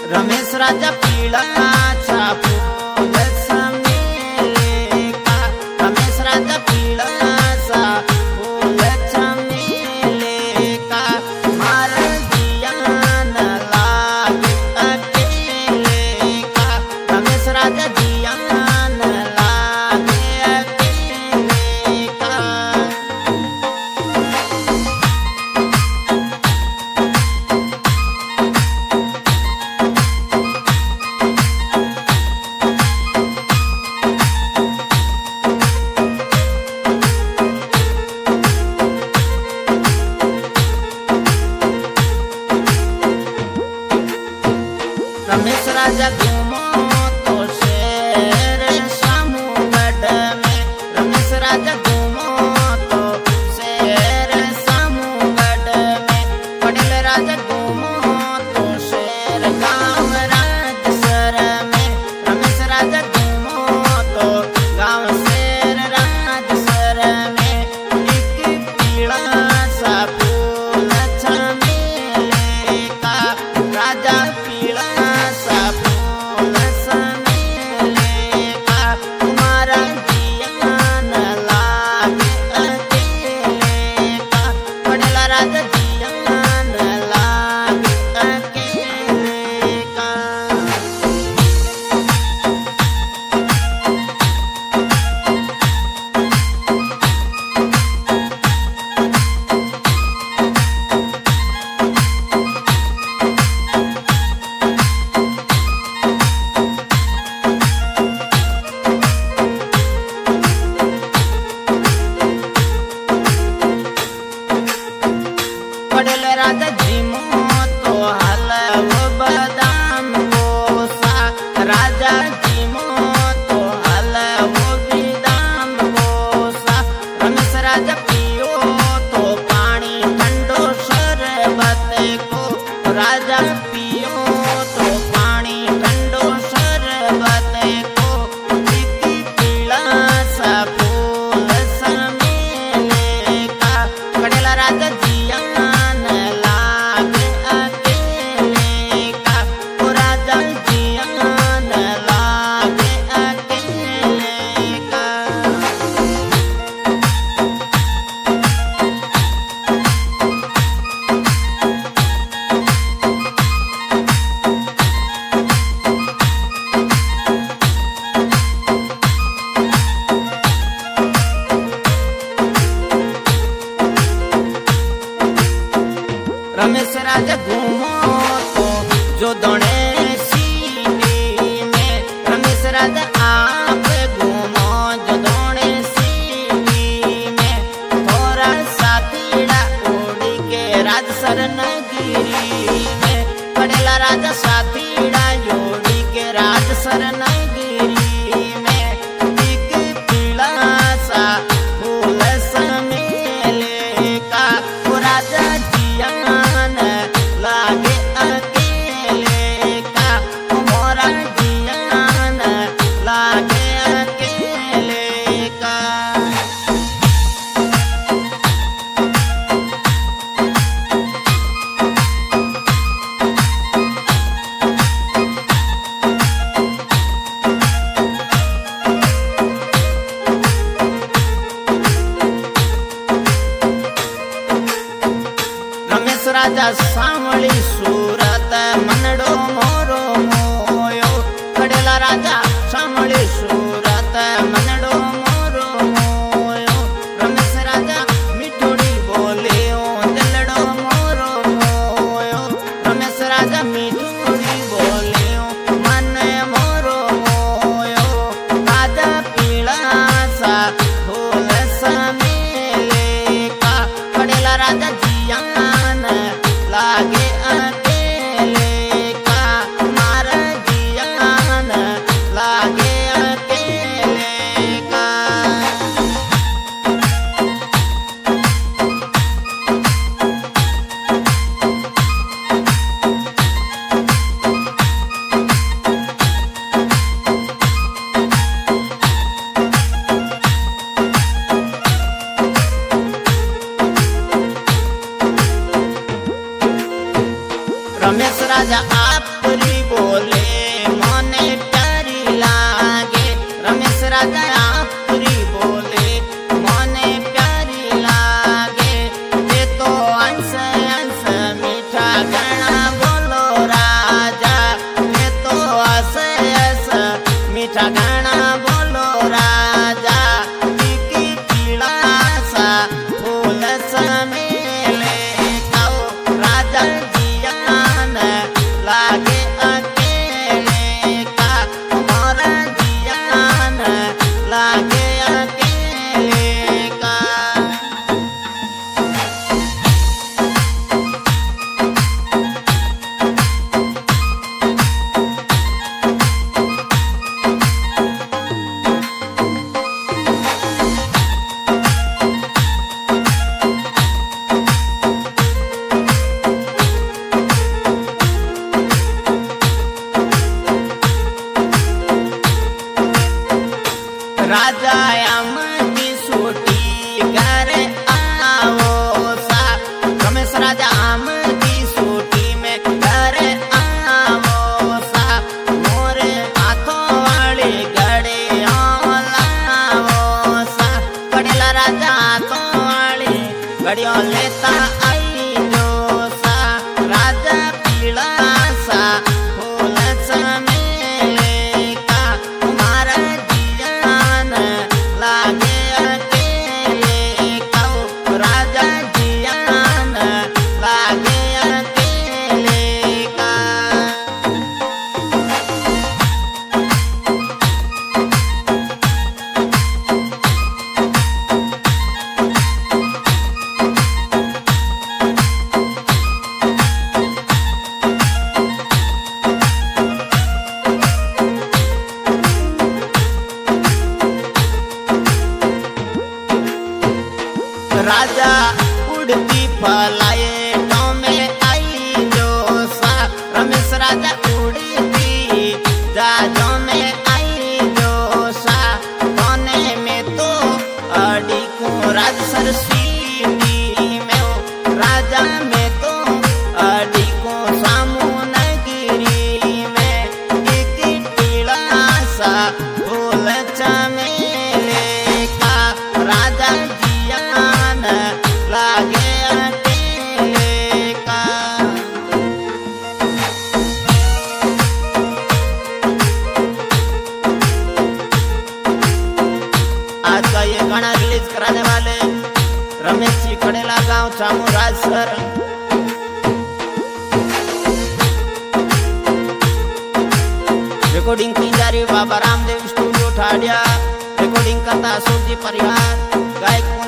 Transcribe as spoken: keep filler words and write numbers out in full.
रमेश राजा पिळाचा फूल चमेली का, रमेश राजा पिळाचा फूल चमेली का, मारा जियान लागे अकेले का, रमेश राजा जियान लागे अकेले का। रमेश राजा घूमो तो शेर सामुगढ़ में, रमेश राजा घूमो तो शेर सामुगढ़ में, पटेल राजा घूमो तो शेर गाँव राजसर में, रमेश राजा घूमो तो गाँव शेर राजसर में, एक पीला सा फूल चमेली का, राजा पीला पटेल राजा जीमो तो हलव बदाम कोसा, राजा जीमो तो हलव बदाम कोसा, रमेश राजा पियो तो पानी ठंडो शरबत को, राजा पियो तो पानी ठंडो शरबत को, एक पीला सा फूल चमेली का, पटेल राजा जिया रमेश राजा घूमो तो जो दोने सीटी में, रमेश राजा आप घूमो जो दोने सीटी में, थोड़ा साथीड़ा उड़ी के राजसर नगरी में, पटेला राजा साथीड़ा उड़ी के राजसर नगरी में, एक पीला सा फूल चमेली का, वो राजा लागे अकेले का, मोरा जियान लागे अकेले का। रमेश राजा सांवली सूरत मनडो मोरो मोयो, पटेला राजा सांवली सूरत मनडो मोरो मोयो, रमेश राजा मिठोड़ी बोलियो दिलडो मोरो मोयो, रमेश राजा मिठोड़ी बोलियो मन मोरो मोयो, राजा पीला सा फूल चमेली का, पटेला राजा जियान लागे अकेले का, मारा जियान लागे अकेले का। रमेश राजा आपरी बोले मने प्यारी लागे। रमेश राजा आपरी बोले मने प्यारी लागे। ये तो अंश अंश मीठा गाना बोलो राजा। ये तो हस हस मीठा गाना बोलो राजा। की पीड़ा सा फूल समेले खाओ राजा जियान लागे अकेले का। हमारा जियान लागे अकेले का। राजा अमदी सूटी घर आओ सा। रमेश राजा अमदी सूटी में घर आओ सा। मोरे हाथों वाली घड़ी लाओ सा। कड़ेला राजा हाथों वाली घड़ियों लेता आई जो सा। राजा पीला सा फूल समेले का। हमारा जियान लागे अकेले का। राजा जियान लागे अकेले का। राजा उड़ती फलाए गाँव में आई जो सा। रमेश राजा उड़ती जहाजों में आई जो सा। कोने में तो अड़ी को राज सरस्वती में हो। राजा में तो अड़ी को सामुनगिरी में। एक पीला सा फूल चमेले का। राजा जियान लागे अकेले का। आज का ये गाना रिलीज कराने वाले रमेश जी कड़ेला गांव चामुराज सर। रिकॉर्डिंग की जा रही बाबा रामदेव स्टूडियो ठाडिया। रिकॉर्डिंग करता सूरजी परिवार। गायक